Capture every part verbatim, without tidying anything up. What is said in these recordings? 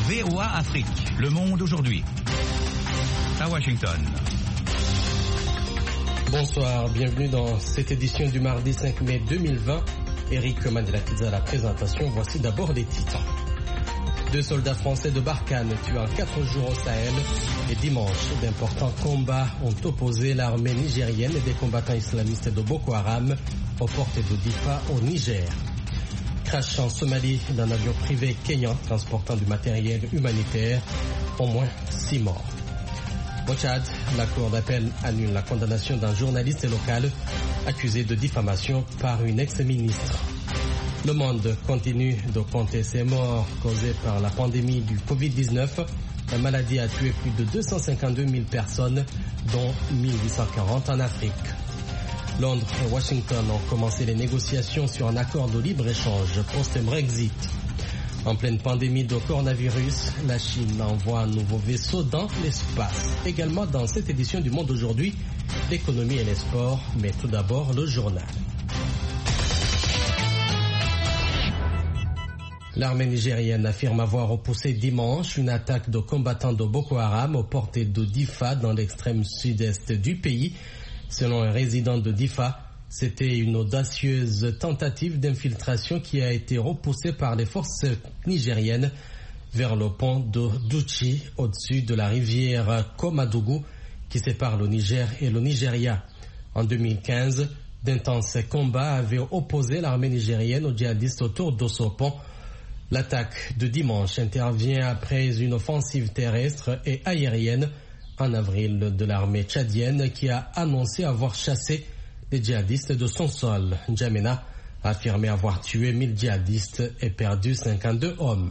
V O A Afrique, Le Monde aujourd'hui. À Washington. Bonsoir, bienvenue dans cette édition du mardi cinq mai deux mille vingt. Eric Mandela-Kiza à la présentation. Voici d'abord les titres. Deux soldats français de Barkhane tués en quatre jours au Sahel. Et dimanche, d'importants combats ont opposé l'armée nigérienne et des combattants islamistes de Boko Haram aux portes de Difa au Niger. Crash en Somalie d'un avion privé kényan transportant du matériel humanitaire. Au moins six morts. Au Tchad, la Cour d'appel annule la condamnation d'un journaliste local accusé de diffamation par une ex-ministre. Le monde continue de compter ses morts causés par la pandémie du covid dix-neuf. La maladie a tué plus de deux cent cinquante-deux mille personnes, dont mille huit cent quarante en Afrique. Londres et Washington ont commencé les négociations sur un accord de libre-échange post-Brexit. En pleine pandémie de coronavirus, la Chine envoie un nouveau vaisseau dans l'espace. Également dans cette édition du Monde aujourd'hui, l'économie et les sports, mais tout d'abord le journal. L'armée nigérienne affirme avoir repoussé dimanche une attaque de combattants de Boko Haram aux portes de Difa dans l'extrême sud-est du pays. Selon un résident de Difa, c'était une audacieuse tentative d'infiltration qui a été repoussée par les forces nigériennes vers le pont de Douchi au-dessus de la rivière Komadougou qui sépare le Niger et le Nigeria. En deux mille quinze, d'intenses combats avaient opposé l'armée nigérienne aux djihadistes autour de ce pont. L'attaque de dimanche intervient après une offensive terrestre et aérienne en avril de l'armée tchadienne qui a annoncé avoir chassé les djihadistes de son sol. N'Djamena a affirmé avoir tué mille djihadistes et perdu cinquante-deux hommes.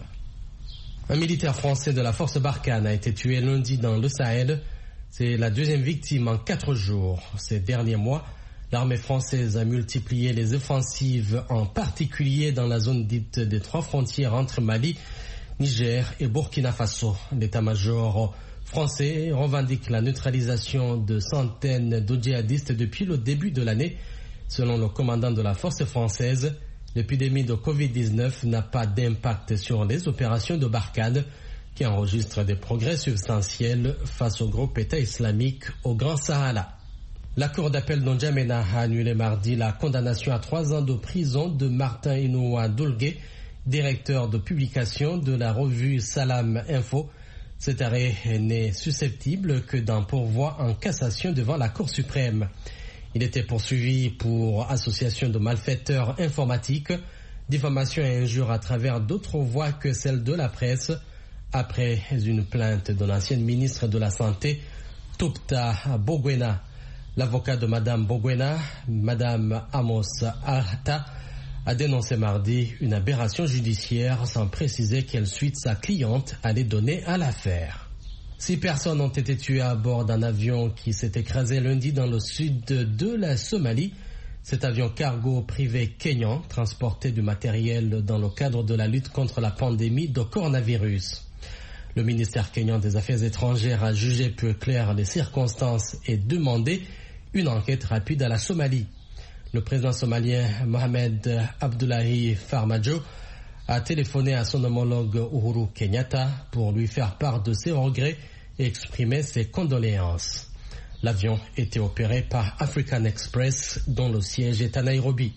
Un militaire français de la force Barkhane a été tué lundi dans le Sahel. C'est la deuxième victime en quatre jours. Ces derniers mois, l'armée française a multiplié les offensives, en particulier dans la zone dite des trois frontières entre Mali, Niger et Burkina Faso. L'état-major français revendique la neutralisation de centaines de djihadistes depuis le début de l'année. Selon le commandant de la force française, l'épidémie de covid dix-neuf n'a pas d'impact sur les opérations de Barkhane, qui enregistrent des progrès substantiels face au groupe État islamique au Grand Sahara. La Cour d'appel de N'Djamena a annulé mardi la condamnation à trois ans de prison de Martin Inoua Doulgué, directeur de publication de la revue Salam Info. Cet arrêt n'est susceptible que d'un pourvoi en cassation devant la Cour suprême. Il était poursuivi pour association de malfaiteurs informatiques, diffamation et injures à travers d'autres voies que celles de la presse, après une plainte de l'ancienne ministre de la Santé, Tupta Bogwena. L'avocat de Madame Bogwena, Madame Amos Arta, a dénoncé mardi une aberration judiciaire sans préciser quelle suite sa cliente allait donner à l'affaire. Six personnes ont été tuées à bord d'un avion qui s'est écrasé lundi dans le sud de la Somalie. Cet avion cargo privé kényan transportait du matériel dans le cadre de la lutte contre la pandémie de coronavirus. Le ministère kényan des Affaires étrangères a jugé peu claires les circonstances et demandé une enquête rapide à la Somalie. Le président somalien Mohamed Abdullahi Farmajo a téléphoné à son homologue Uhuru Kenyatta pour lui faire part de ses regrets et exprimer ses condoléances. L'avion était opéré par African Express, dont le siège est à Nairobi.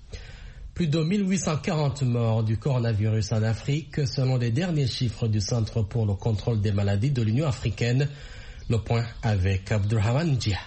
Plus de mille huit cent quarante morts du coronavirus en Afrique, selon les derniers chiffres du Centre pour le contrôle des maladies de l'Union africaine. Le point avec Abdurrahman Dia.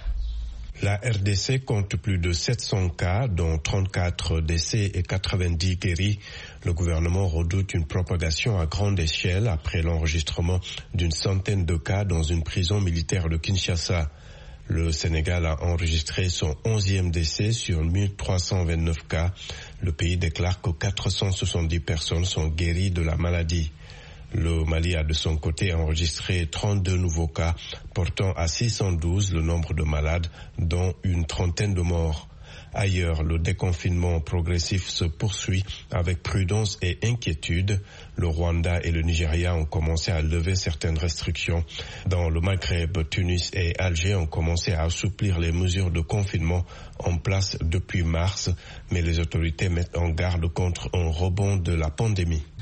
La R D C compte plus de sept cents cas, dont trente-quatre décès et quatre-vingt-dix guéris. Le gouvernement redoute une propagation à grande échelle après l'enregistrement d'une centaine de cas dans une prison militaire de Kinshasa. Le Sénégal a enregistré son onzième décès sur mille trois cent vingt-neuf cas. Le pays déclare que quatre cent soixante-dix personnes sont guéries de la maladie. Le Mali a de son côté enregistré trente-deux nouveaux cas, portant à six cent douze le nombre de malades, dont une trentaine de morts. Ailleurs, le déconfinement progressif se poursuit avec prudence et inquiétude. Le Rwanda et le Nigeria ont commencé à lever certaines restrictions. Dans le Maghreb, Tunis et Alger ont commencé à assouplir les mesures de confinement en place depuis mars, mais les autorités mettent en garde contre un rebond de la pandémie.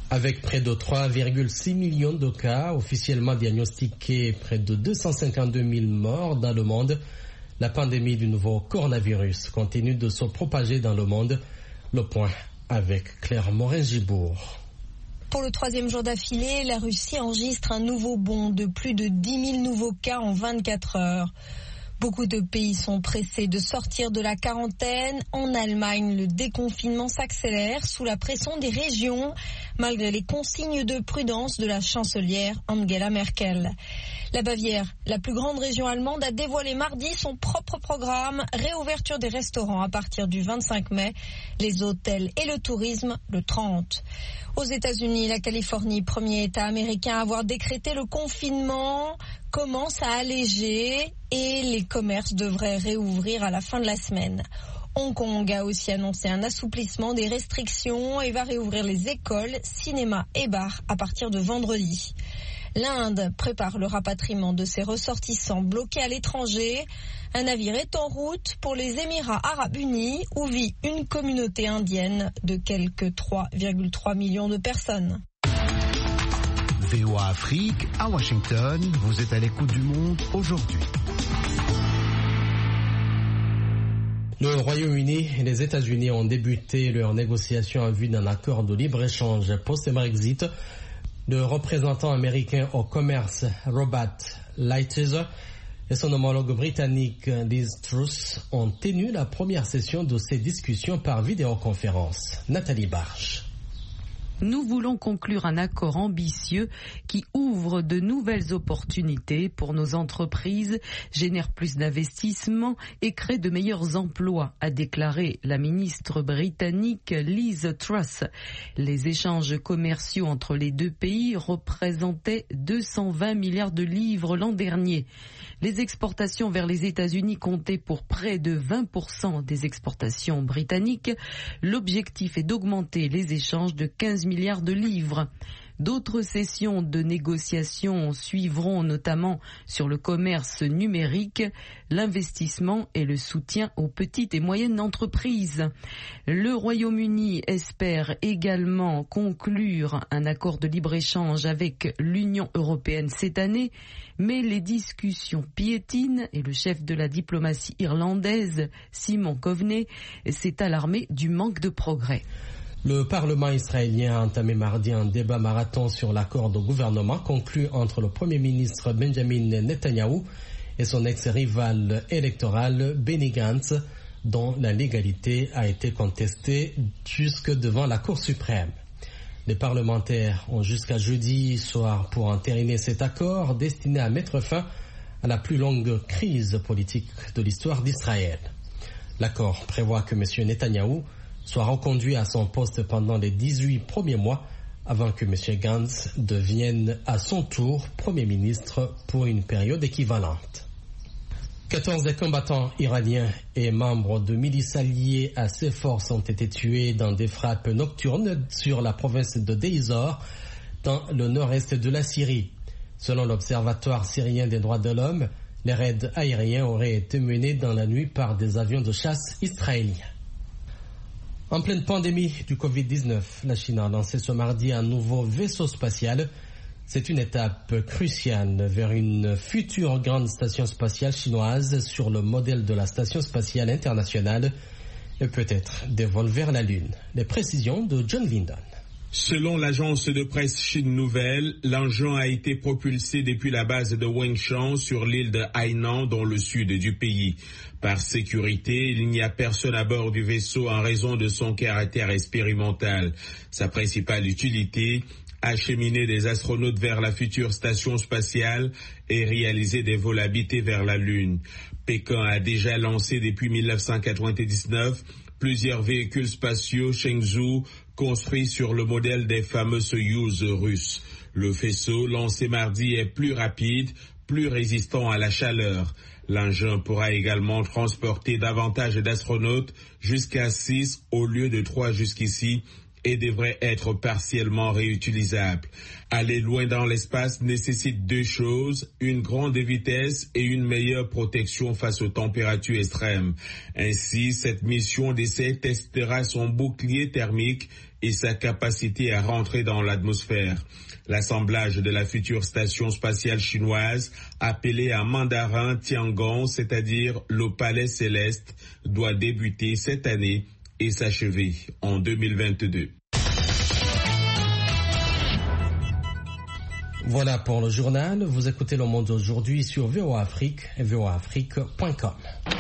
Avec près de trois virgule six millions de cas officiellement diagnostiqués, près de deux cent cinquante-deux mille morts dans le monde, la pandémie du nouveau coronavirus continue de se propager dans le monde. Le point avec Claire Morin-Gibourg. Pour le troisième jour d'affilée, la Russie enregistre un nouveau bond de plus de dix mille nouveaux cas en vingt-quatre heures. Beaucoup de pays sont pressés de sortir de la quarantaine. En Allemagne, le déconfinement s'accélère sous la pression des régions, malgré les consignes de prudence de la chancelière Angela Merkel. La Bavière, la plus grande région allemande, a dévoilé mardi son propre programme, réouverture des restaurants à partir du vingt-cinq mai, les hôtels et le tourisme le trente. Aux États-Unis, la Californie, premier État américain à avoir décrété le confinement, commence à alléger et les commerces devraient réouvrir à la fin de la semaine. Hong Kong a aussi annoncé un assouplissement des restrictions et va réouvrir les écoles, cinémas et bars à partir de vendredi. L'Inde prépare le rapatriement de ses ressortissants bloqués à l'étranger. Un navire est en route pour les Émirats arabes unis où vit une communauté indienne de quelques trois virgule trois millions de personnes. V O A Afrique, à Washington, vous êtes à l'écoute du monde aujourd'hui. Le Royaume-Uni et les États-Unis ont débuté leurs négociations en vue d'un accord de libre-échange post-Brexit. Le représentant américain au commerce, Robert Lighthizer, et son homologue britannique, Liz Truss, ont tenu la première session de ces discussions par vidéoconférence. Nathalie Barge. Nous voulons conclure un accord ambitieux qui ouvre de nouvelles opportunités pour nos entreprises, génère plus d'investissements et crée de meilleurs emplois, a déclaré la ministre britannique Liz Truss. Les échanges commerciaux entre les deux pays représentaient deux cent vingt milliards de livres l'an dernier. Les exportations vers les États-Unis comptaient pour près de vingt pour cent des exportations britanniques. L'objectif est d'augmenter les échanges de quinze milliards de livres. D'autres sessions de négociations suivront, notamment sur le commerce numérique, l'investissement et le soutien aux petites et moyennes entreprises. Le Royaume-Uni espère également conclure un accord de libre-échange avec l'Union européenne cette année, mais les discussions piétinent et le chef de la diplomatie irlandaise, Simon Coveney, s'est alarmé du manque de progrès. Le Parlement israélien a entamé mardi un débat marathon sur l'accord de gouvernement conclu entre le Premier ministre Benjamin Netanyahou et son ex-rival électoral Benny Gantz, dont la légalité a été contestée jusque devant la Cour suprême. Les parlementaires ont jusqu'à jeudi soir pour entériner cet accord destiné à mettre fin à la plus longue crise politique de l'histoire d'Israël. L'accord prévoit que M. Netanyahou soit reconduit à son poste pendant les dix-huit premiers mois avant que M. Gantz devienne à son tour Premier ministre pour une période équivalente. quatorze des combattants iraniens et membres de milices alliées à ces forces ont été tués dans des frappes nocturnes sur la province de Deizor, dans le nord-est de la Syrie. Selon l'Observatoire syrien des droits de l'homme, les raids aériens auraient été menés dans la nuit par des avions de chasse israéliens. En pleine pandémie du covid dix-neuf, la Chine a lancé ce mardi un nouveau vaisseau spatial. C'est une étape cruciale vers une future grande station spatiale chinoise sur le modèle de la station spatiale internationale et peut-être des vols vers la Lune. Les précisions de John Lindon. Selon l'agence de presse Chine Nouvelle, l'engin a été propulsé depuis la base de Wengshan sur l'île de Hainan dans le sud du pays. Par sécurité, il n'y a personne à bord du vaisseau en raison de son caractère expérimental. Sa principale utilité, acheminer des astronautes vers la future station spatiale et réaliser des vols habités vers la Lune. Pékin a déjà lancé depuis mille neuf cent quatre-vingt-dix-neuf plusieurs véhicules spatiaux Shenzhou construits sur le modèle des fameux Soyouz russes. Le faisceau lancé mardi est plus rapide, plus résistant à la chaleur. L'engin pourra également transporter davantage d'astronautes, jusqu'à six au lieu de trois jusqu'ici, et devrait être partiellement réutilisable. Aller loin dans l'espace nécessite deux choses, une grande vitesse et une meilleure protection face aux températures extrêmes. Ainsi, cette mission d'essai testera son bouclier thermique et sa capacité à rentrer dans l'atmosphère. L'assemblage de la future station spatiale chinoise, appelée en mandarin Tiangong, c'est-à-dire le palais céleste, doit débuter cette année et s'achever en deux mille vingt-deux. Voilà pour le journal. Vous écoutez Le Monde aujourd'hui sur V O A Afrique et V O A Afrique point com.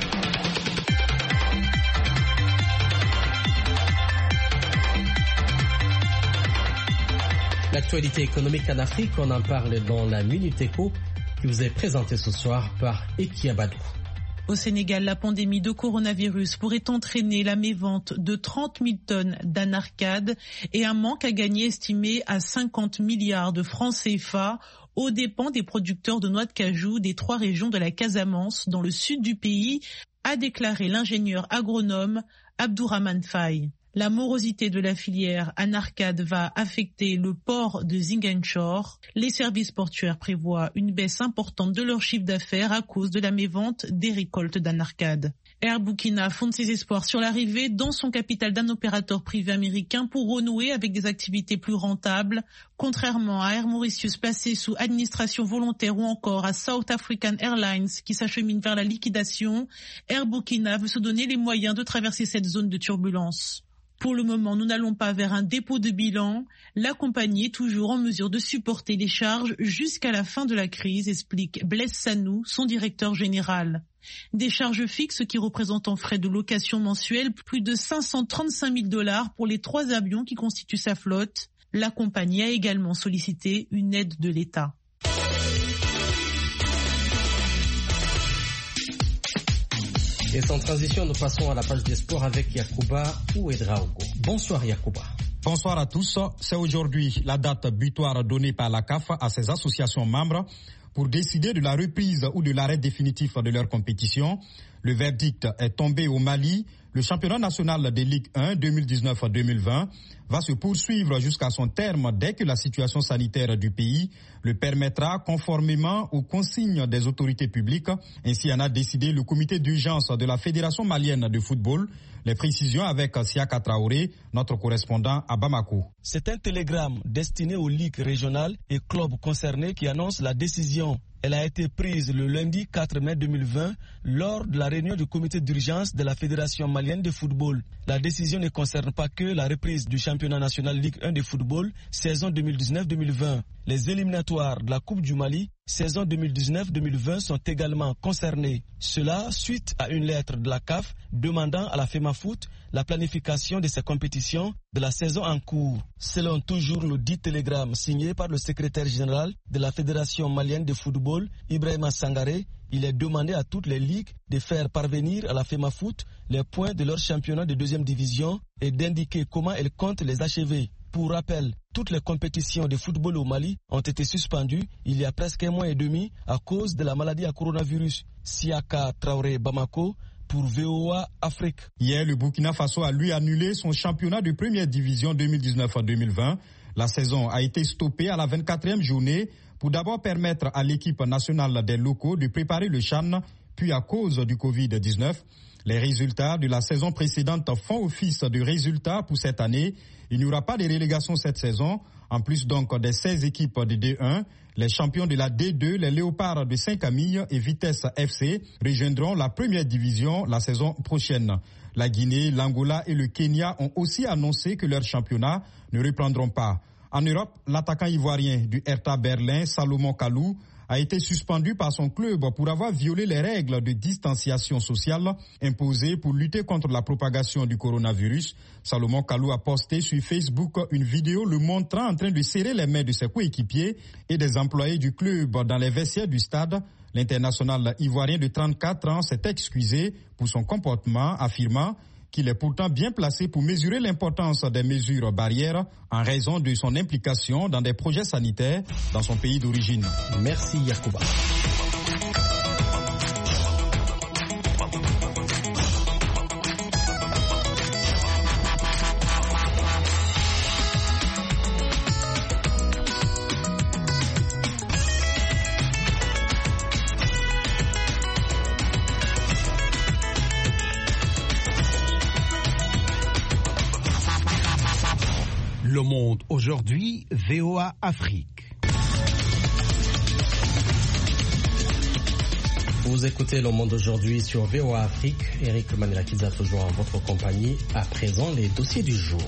L'actualité économique en Afrique, on en parle dans la Minute Éco qui vous est présentée ce soir par Eki Abadou. Au Sénégal, la pandémie de coronavirus pourrait entraîner la mévente de trente mille tonnes d'anarcade et un manque à gagner estimé à cinquante milliards de francs C F A aux dépens des producteurs de noix de cajou des trois régions de la Casamance dans le sud du pays, a déclaré l'ingénieur agronome Abdourahmane Faye. La morosité de la filière anarcade va affecter le port de Ziguinchor. Les services portuaires prévoient une baisse importante de leur chiffre d'affaires à cause de la mévente des récoltes d'anarcade. Air Burkina fonde ses espoirs sur l'arrivée dans son capital d'un opérateur privé américain pour renouer avec des activités plus rentables. Contrairement à Air Mauritius placé sous administration volontaire ou encore à South African Airlines qui s'achemine vers la liquidation, Air Burkina veut se donner les moyens de traverser cette zone de turbulence. Pour le moment, nous n'allons pas vers un dépôt de bilan. La compagnie est toujours en mesure de supporter les charges jusqu'à la fin de la crise, explique Blaise Sanou, son directeur général. Des charges fixes qui représentent en frais de location mensuels plus de cinq cent trente-cinq mille dollars pour les trois avions qui constituent sa flotte. La compagnie a également sollicité une aide de l'État. Et sans transition, nous passons à la page des sports avec Yacouba Ouedraogo. Bonsoir Yacouba. Bonsoir à tous. C'est aujourd'hui la date butoir donnée par la C A F à ses associations membres pour décider de la reprise ou de l'arrêt définitif de leur compétition. Le verdict est tombé au Mali. Le championnat national de Ligue un deux mille dix-neuf deux mille vingt va se poursuivre jusqu'à son terme dès que la situation sanitaire du pays le permettra conformément aux consignes des autorités publiques. Ainsi en a décidé le comité d'urgence de la Fédération malienne de football. Les précisions avec Siaka Traoré, notre correspondant à Bamako. C'est un télégramme destiné aux ligues régionales et clubs concernés qui annonce la décision. Elle a été prise le lundi quatre mai deux mille vingt lors de la réunion du comité d'urgence de la Fédération malienne de football. La décision ne concerne pas que la reprise du championnat national Ligue un de football saison deux mille dix-neuf deux mille vingt. Les éliminatoires de la Coupe du Mali saison deux mille dix-neuf deux mille vingt sont également concernés. Cela suite à une lettre de la C A F demandant à la FEMAFOOT la planification de ces compétitions de la saison en cours. Selon toujours le dit télégramme signé par le secrétaire général de la Fédération malienne de football, Ibrahima Sangaré, il est demandé à toutes les ligues de faire parvenir à la FEMAFOOT les points de leur championnat de deuxième division et d'indiquer comment elles comptent les achever. Pour rappel, toutes les compétitions de football au Mali ont été suspendues il y a presque un mois et demi à cause de la maladie à coronavirus. Siaka Traoré Bamako pour V O A Afrique. Hier, le Burkina Faso a lui annulé son championnat de première division deux mille dix-neuf deux mille vingt. La saison a été stoppée à la vingt-quatrième journée pour d'abord permettre à l'équipe nationale des locaux de préparer le CHAN, puis à cause du covid dix-neuf. Les résultats de la saison précédente font office de résultats pour cette année. Il n'y aura pas de relégation cette saison. En plus donc des seize équipes de D un, les champions de la D deux, les Léopards de Saint-Camille et Vitesse F C rejoindront la première division la saison prochaine. La Guinée, l'Angola et le Kenya ont aussi annoncé que leurs championnats ne reprendront pas. En Europe, l'attaquant ivoirien du Hertha Berlin, Salomon Kalou, a été suspendu par son club pour avoir violé les règles de distanciation sociale imposées pour lutter contre la propagation du coronavirus. Salomon Kalou a posté sur Facebook une vidéo le montrant en train de serrer les mains de ses coéquipiers et des employés du club dans les vestiaires du stade. L'international ivoirien de trente-quatre ans s'est excusé pour son comportement, affirmant qu'il est pourtant bien placé pour mesurer l'importance des mesures barrières en raison de son implication dans des projets sanitaires dans son pays d'origine. Merci Yacouba. Monde aujourd'hui, V O A Afrique. Vous écoutez Le Monde aujourd'hui sur V O A Afrique. Eric Manelakiza toujours en votre compagnie. À présent, les dossiers du jour.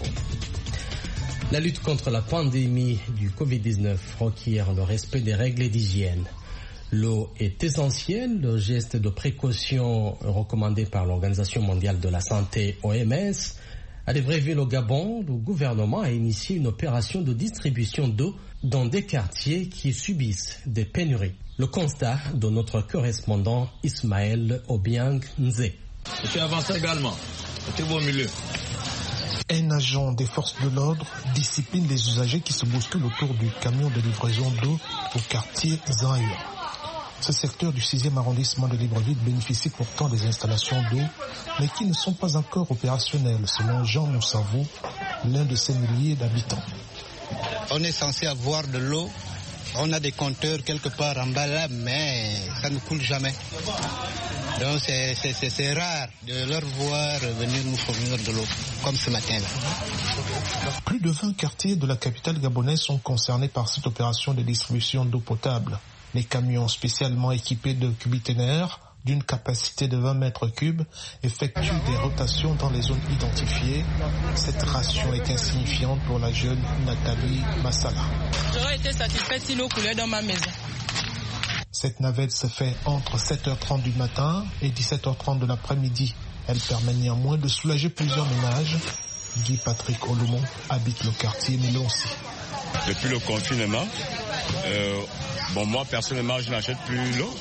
La lutte contre la pandémie du covid dix-neuf requiert le respect des règles d'hygiène. L'eau est essentielle. Le geste de précaution recommandé par l'Organisation mondiale de la santé O M S. À Libreville au Gabon, le gouvernement a initié une opération de distribution d'eau dans des quartiers qui subissent des pénuries. Le constat de notre correspondant Ismaël Obiang Nze. Je suis avancé également. C'était au milieu. Un agent des forces de l'ordre discipline les usagers qui se bousculent autour du camion de livraison d'eau au quartier Zaïre. Ce secteur du sixième arrondissement de Libreville bénéficie pourtant des installations d'eau, mais qui ne sont pas encore opérationnelles, selon Jean Moussavou, l'un de ces milliers d'habitants. On est censé avoir de l'eau. On a des compteurs quelque part en bas là, mais ça ne coule jamais. Donc c'est, c'est, c'est, c'est rare de leur voir venir nous fournir de l'eau, comme ce matin-là. Plus de vingt quartiers de la capitale gabonaise sont concernés par cette opération de distribution d'eau potable. Les camions spécialement équipés de cubiténaires d'une capacité de vingt mètres cubes effectuent des rotations dans les zones identifiées. Cette ration est insignifiante pour la jeune Nathalie Massala. J'aurais été satisfaite si l'eau coulait dans ma maison. Cette navette se fait entre sept heures trente du matin et dix-sept heures trente de l'après-midi. Elle permet néanmoins de soulager plusieurs ménages. Guy Patrick Olomon habite le quartier Milonsi. Depuis le confinement, euh, bon moi personnellement je n'achète plus l'eau.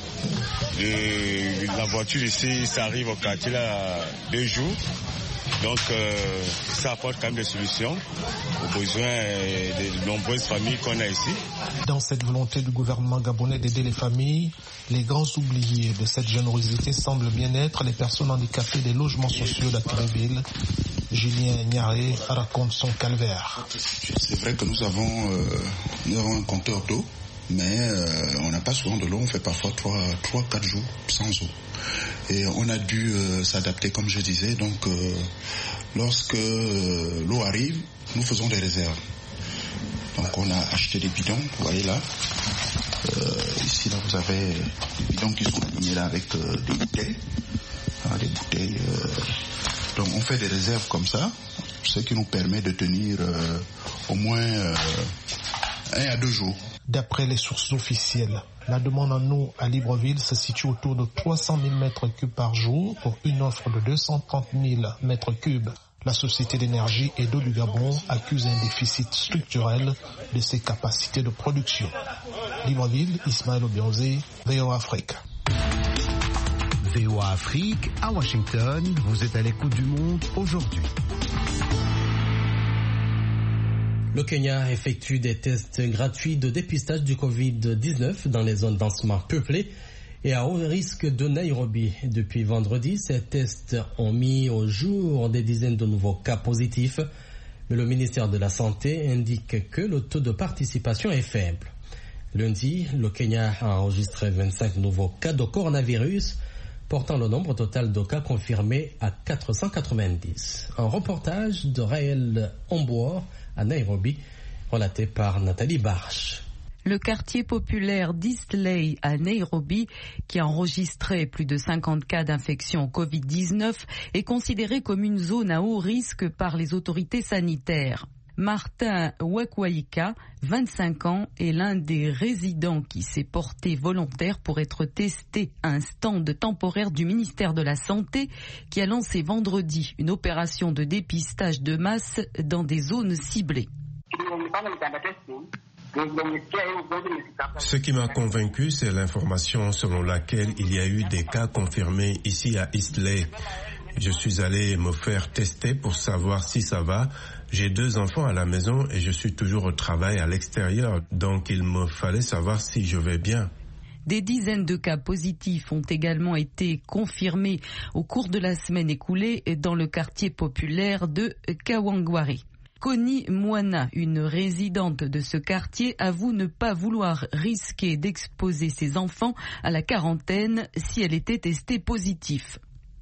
Et la voiture ici, ça arrive au quartier là deux jours. Donc euh, ça apporte quand même des solutions aux besoins des nombreuses familles qu'on a ici. Dans cette volonté du gouvernement gabonais d'aider les familles, les grands oubliés de cette générosité semblent bien être les personnes handicapées des logements sociaux d'Akiléville. Julien Niaré raconte son calvaire. C'est vrai que nous avons, euh, nous avons un compteur d'eau, mais euh, on n'a pas souvent de l'eau, on fait parfois trois quatre jours sans eau. Et on a dû euh, s'adapter, comme je disais. Donc, euh, lorsque euh, l'eau arrive, nous faisons des réserves. Donc, on a acheté des bidons, vous voyez là. Euh, ici, là, vous avez des bidons qui sont alignés là avec euh, des bouteilles. Hein, des bouteilles. Euh, donc, on fait des réserves comme ça, ce qui nous permet de tenir euh, au moins euh, un à deux jours. D'après les sources officielles, la demande en eau à Libreville se situe autour de trois cent mille mètres cubes par jour pour une offre de deux cent trente mille mètres cubes. La Société d'énergie et d'eau du Gabon accuse un déficit structurel de ses capacités de production. Libreville, Ismaël Obianzé, V O A Afrique. V O A Afrique, à Washington, vous êtes à l'écoute du monde aujourd'hui. Le Kenya effectue des tests gratuits de dépistage du covid dix-neuf dans les zones densément peuplées et à haut risque de Nairobi. Depuis vendredi, ces tests ont mis au jour des dizaines de nouveaux cas positifs, mais le ministère de la Santé indique que le taux de participation est faible. Lundi, le Kenya a enregistré vingt-cinq nouveaux cas de coronavirus, portant le nombre total de cas confirmés à quatre cent quatre-vingt-dix. Un reportage de Raël Omboor à Nairobi, relaté par Nathalie Barche. Le quartier populaire d'Eastleigh à Nairobi, qui a enregistré plus de cinquante cas d'infection au covid dix-neuf, est considéré comme une zone à haut risque par les autorités sanitaires. Martin Wekwaika, vingt-cinq ans, est l'un des résidents qui s'est porté volontaire pour être testé à un stand temporaire du ministère de la Santé qui a lancé vendredi une opération de dépistage de masse dans des zones ciblées. Ce qui m'a convaincu, c'est l'information selon laquelle il y a eu des cas confirmés ici à Eastleigh. Je suis allé me faire tester pour savoir si ça va. J'ai deux enfants à la maison et je suis toujours au travail à l'extérieur, donc il me fallait savoir si je vais bien. Des dizaines de cas positifs ont également été confirmés au cours de la semaine écoulée dans le quartier populaire de Kawangware. Connie Mwana, une résidente de ce quartier, avoue ne pas vouloir risquer d'exposer ses enfants à la quarantaine si elle était testée positive.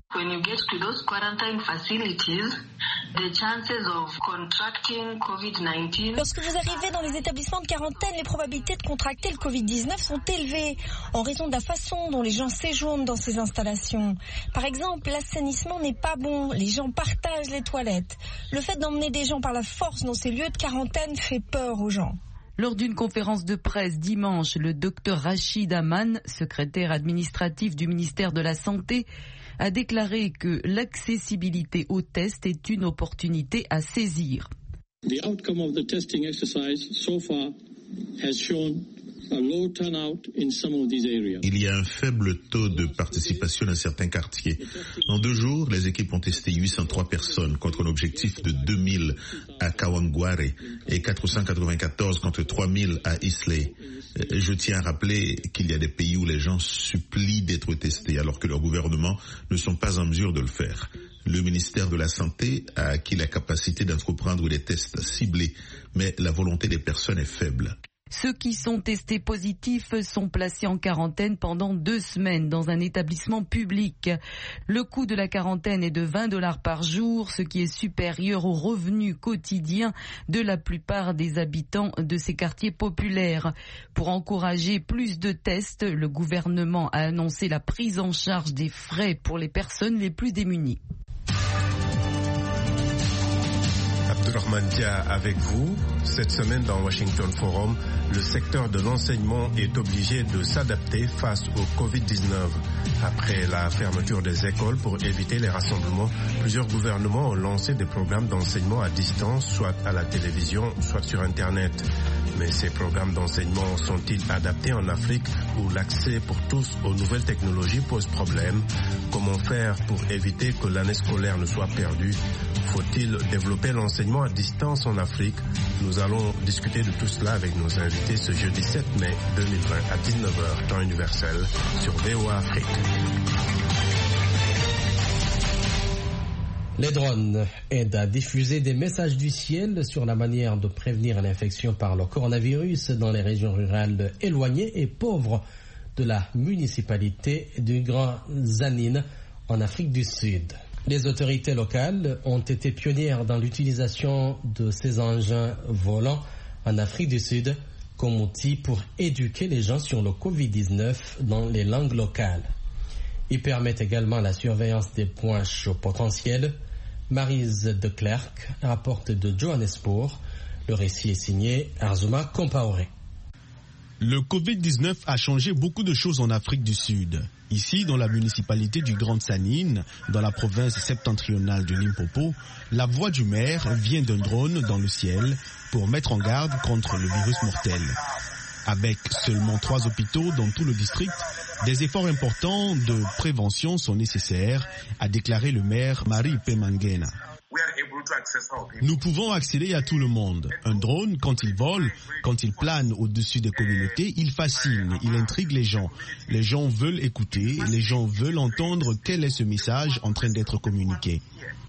When you get to those quarantine facilities, the chances of contracting covid dix-neuf. Lorsque vous arrivez dans les établissements de quarantaine, les probabilités de contracter le covid dix-neuf sont élevées en raison de la façon dont les gens séjournent dans ces installations. Par exemple, l'assainissement n'est pas bon, les gens partagent les toilettes. Le fait d'emmener des gens par la force dans ces lieux de quarantaine fait peur aux gens. Lors d'une conférence de presse dimanche, le docteur Rachid Aman, secrétaire administratif du ministère de la Santé, a déclaré que l'accessibilité aux tests est une opportunité à saisir. The outcome of the testing exercise so far has shown a low turnout in some of these areas. Il y a un faible taux de participation dans certains quartiers. En deux jours, les équipes ont testé huit cent trois personnes contre un objectif de deux mille à Kawangware et quatre cent quatre-vingt-quatorze contre trois mille à Islay. Je tiens à rappeler qu'il y a des pays où les gens supplient d'être testés alors que leurs gouvernements ne sont pas en mesure de le faire. Le ministère de la Santé a acquis la capacité d'entreprendre des tests ciblés, mais la volonté des personnes est faible. Ceux qui sont testés positifs sont placés en quarantaine pendant deux semaines dans un établissement public. Le coût de la quarantaine est de vingt dollars par jour, ce qui est supérieur aux revenus quotidiens de la plupart des habitants de ces quartiers populaires. Pour encourager plus de tests, le gouvernement a annoncé la prise en charge des frais pour les personnes les plus démunies. Abdourahmane Dia avec vous. Cette semaine dans Washington Forum, le secteur de l'enseignement est obligé de s'adapter face au covid dix-neuf. Après la fermeture des écoles pour éviter les rassemblements, plusieurs gouvernements ont lancé des programmes d'enseignement à distance, soit à la télévision, soit sur Internet. Mais ces programmes d'enseignement sont-ils adaptés en Afrique où l'accès pour tous aux nouvelles technologies pose problème? Comment faire pour éviter que l'année scolaire ne soit perdue? Faut-il développer l'enseignement à distance en Afrique? Nous allons discuter de tout cela avec nos invités ce jeudi sept mai deux mille vingt à dix-neuf heures, temps universel, sur V O A Afrique. Les drones aident à diffuser des messages du ciel sur la manière de prévenir l'infection par le coronavirus dans les régions rurales éloignées et pauvres de la municipalité du Grand Zanine en Afrique du Sud. Les autorités locales ont été pionnières dans l'utilisation de ces engins volants en Afrique du Sud comme outil pour éduquer les gens sur le covid dix-neuf dans les langues locales. Ils permettent également la surveillance des points chauds potentiels. Maryse de Klerk rapporte de Johannesburg. Le récit est signé Arzuma Compaoré. Le covid dix-neuf a changé beaucoup de choses en Afrique du Sud. Ici, dans la municipalité du Grand Sanine, dans la province septentrionale de Limpopo, la voix du maire vient d'un drone dans le ciel pour mettre en garde contre le virus mortel. Avec seulement trois hôpitaux dans tout le district, des efforts importants de prévention sont nécessaires, a déclaré le maire Marie Pemangena. Nous pouvons accéder à tout le monde. Un drone, quand il vole, quand il plane au-dessus des communautés, il fascine, il intrigue les gens. Les gens veulent écouter, les gens veulent entendre quel est ce message en train d'être communiqué.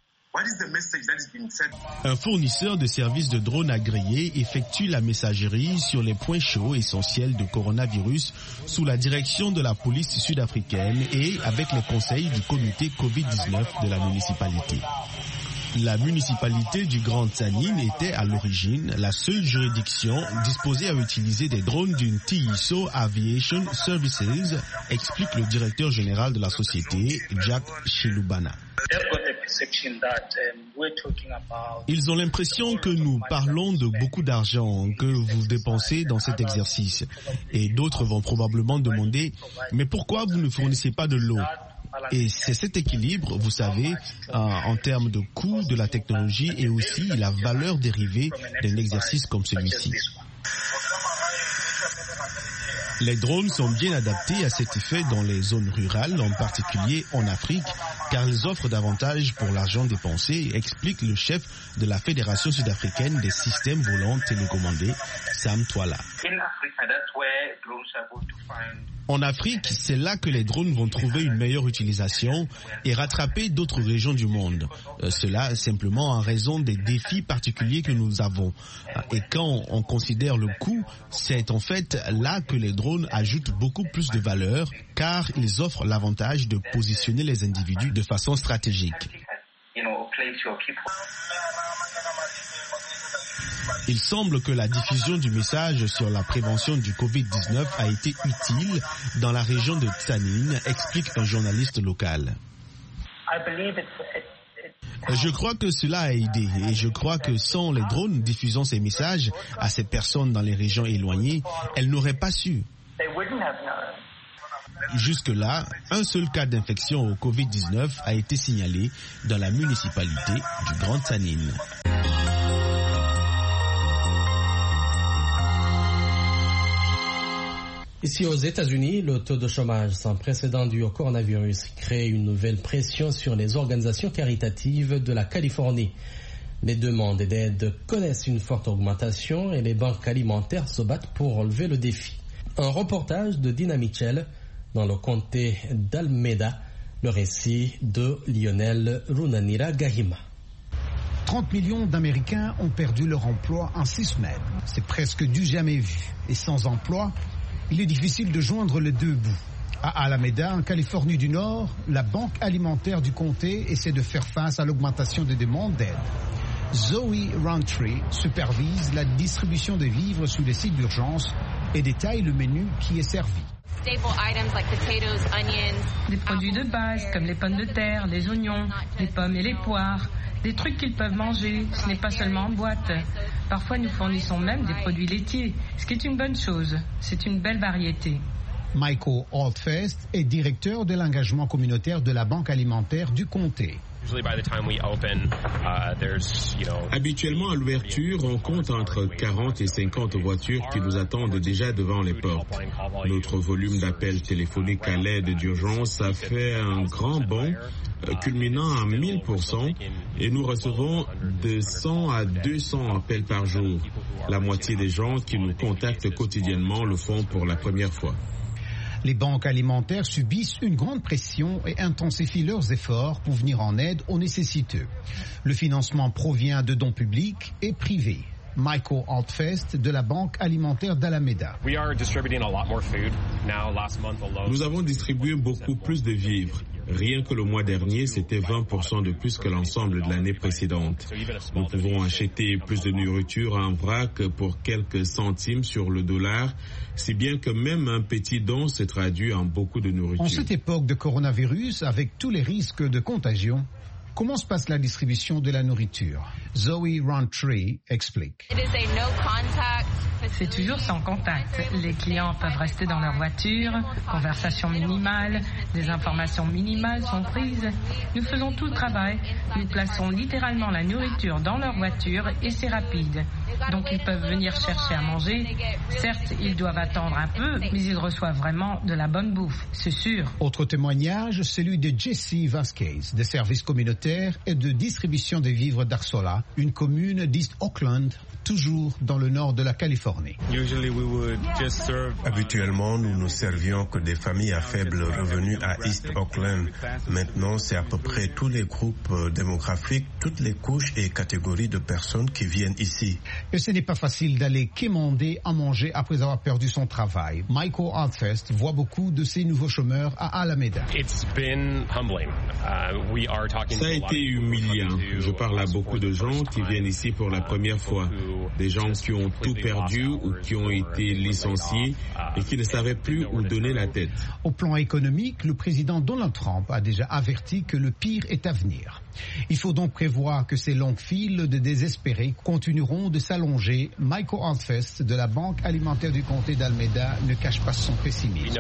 Un fournisseur de services de drones agréés effectue la messagerie sur les points chauds essentiels de coronavirus sous la direction de la police sud-africaine et avec les conseils du comité covid dix-neuf de la municipalité. La municipalité du Grand Sanine était à l'origine la seule juridiction disposée à utiliser des drones d'une T I S O Aviation Services, explique le directeur général de la société, Jack Shilubana. Ils ont l'impression que nous parlons de beaucoup d'argent que vous dépensez dans cet exercice. Et d'autres vont probablement demander, mais pourquoi vous ne fournissez pas de l'eau ? Et c'est cet équilibre, vous savez, en, en termes de coût de la technologie et aussi la valeur dérivée d'un exercice comme celui-ci. Les drones sont bien adaptés à cet effet dans les zones rurales, en particulier en Afrique, car ils offrent davantage pour l'argent dépensé, explique le chef de la Fédération sud-africaine des systèmes volants télécommandés, Sam Twala. En Afrique, c'est là que les drones vont trouver une meilleure utilisation et rattraper d'autres régions du monde. Euh, cela simplement en raison des défis particuliers que nous avons. Et quand on considère le coût, c'est en fait là que les drones ajoutent beaucoup plus de valeur car ils offrent l'avantage de positionner les individus de façon stratégique. Il semble que la diffusion du message sur la prévention du covid dix-neuf a été utile dans la région de Tsanine, explique un journaliste local. Je crois que cela a aidé et je crois que sans les drones diffusant ces messages à ces personnes dans les régions éloignées, elles n'auraient pas su. Jusque-là, un seul cas d'infection au covid dix-neuf a été signalé dans la municipalité du Grand Tsanine. Ici aux États-Unis, le taux de chômage sans précédent dû au coronavirus crée une nouvelle pression sur les organisations caritatives de la Californie. Les demandes d'aide connaissent une forte augmentation et les banques alimentaires se battent pour relever le défi. Un reportage de Dina Mitchell dans le comté d'Alameda, le récit de Lionel Runanira Gahima. trente millions d'Américains ont perdu leur emploi en six semaines. C'est presque du jamais vu. Et sans emploi, il est difficile de joindre les deux bouts. À Alameda, en Californie du Nord, la banque alimentaire du comté essaie de faire face à l'augmentation des demandes d'aide. Zoe Roundtree supervise la distribution des vivres sous les sites d'urgence et détaille le menu qui est servi. Des produits de base comme les pommes de terre, les oignons, les pommes et les poires. Des trucs qu'ils peuvent manger, ce n'est pas seulement en boîte. Parfois nous fournissons même des produits laitiers, ce qui est une bonne chose. C'est une belle variété. Michael Altfest est directeur de l'engagement communautaire de la Banque alimentaire du comté. Habituellement, à l'ouverture, on compte entre quarante et cinquante voitures qui nous attendent déjà devant les portes. Notre volume d'appels téléphoniques à l'aide d'urgence a fait un grand bond, culminant à mille pour cent, et nous recevons de cent à deux cents appels par jour. La moitié des gens qui nous contactent quotidiennement le font pour la première fois. Les banques alimentaires subissent une grande pression et intensifient leurs efforts pour venir en aide aux nécessiteux. Le financement provient de dons publics et privés. Michael Altfest de la Banque alimentaire d'Alameda. Nous avons distribué beaucoup plus de vivres. Rien que le mois dernier, c'était vingt pour cent de plus que l'ensemble de l'année précédente. Nous pouvons acheter plus de nourriture en vrac pour quelques centimes sur le dollar, si bien que même un petit don se traduit en beaucoup de nourriture. En cette époque de coronavirus, avec tous les risques de contagion, comment se passe la distribution de la nourriture? Zoe Roundtree explique. C'est toujours sans contact. Les clients peuvent rester dans leur voiture, conversation minimale, des informations minimales sont prises. Nous faisons tout le travail. Nous plaçons littéralement la nourriture dans leur voiture et c'est rapide. Donc ils peuvent venir chercher à manger. Certes, ils doivent attendre un peu, mais ils reçoivent vraiment de la bonne bouffe, c'est sûr. Autre témoignage, celui de Jesse Vasquez, des services communautaires et de distribution des vivres d'Arsola, une commune d'East Oakland, toujours dans le nord de la Californie. Habituellement, nous ne servions que des familles à faible revenu à East Oakland. Maintenant, c'est à peu près tous les groupes démographiques, toutes les couches et catégories de personnes qui viennent ici. Et ce n'est pas facile d'aller quémander à manger après avoir perdu son travail. Michael Altfest voit beaucoup de ces nouveaux chômeurs à Alameda. Ça a été humiliant. Je parle à beaucoup de gens qui viennent ici pour la première fois. Des gens qui ont tout perdu ou qui ont été licenciés et qui ne savaient plus où donner la tête. Au plan économique, le président Donald Trump a déjà averti que le pire est à venir. Il faut donc prévoir que ces longues files de désespérés continueront de s'allonger. Michael Altfest de la Banque alimentaire du comté d'Alameda ne cache pas son pessimisme.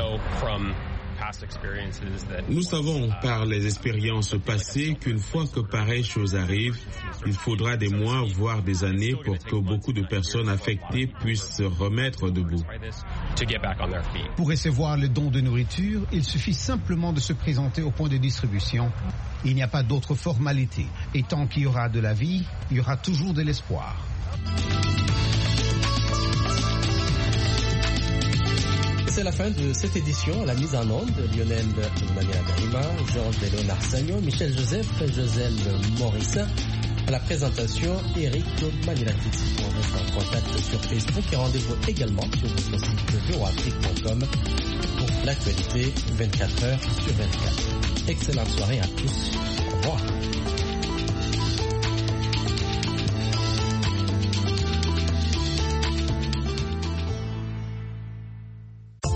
Nous savons par les expériences passées qu'une fois que pareille chose arrive, il faudra des mois, voire des années pour que beaucoup de personnes affectées puissent se remettre debout. Pour recevoir le don de nourriture, il suffit simplement de se présenter au point de distribution. Il n'y a pas d'autre formalité. Et tant qu'il y aura de la vie, il y aura toujours de l'espoir. c'est la fin de cette édition. À la mise en onde, Lionel Mania Garima, Georges de Léonard Sagnon, Michel Joseph, Joselle Morissin. À la présentation, Eric Manilatix. On reste en contact sur Facebook et rendez-vous également sur notre site euroafrique point com pour l'actualité vingt-quatre heures sur vingt-quatre. Excellente soirée à tous. Au revoir.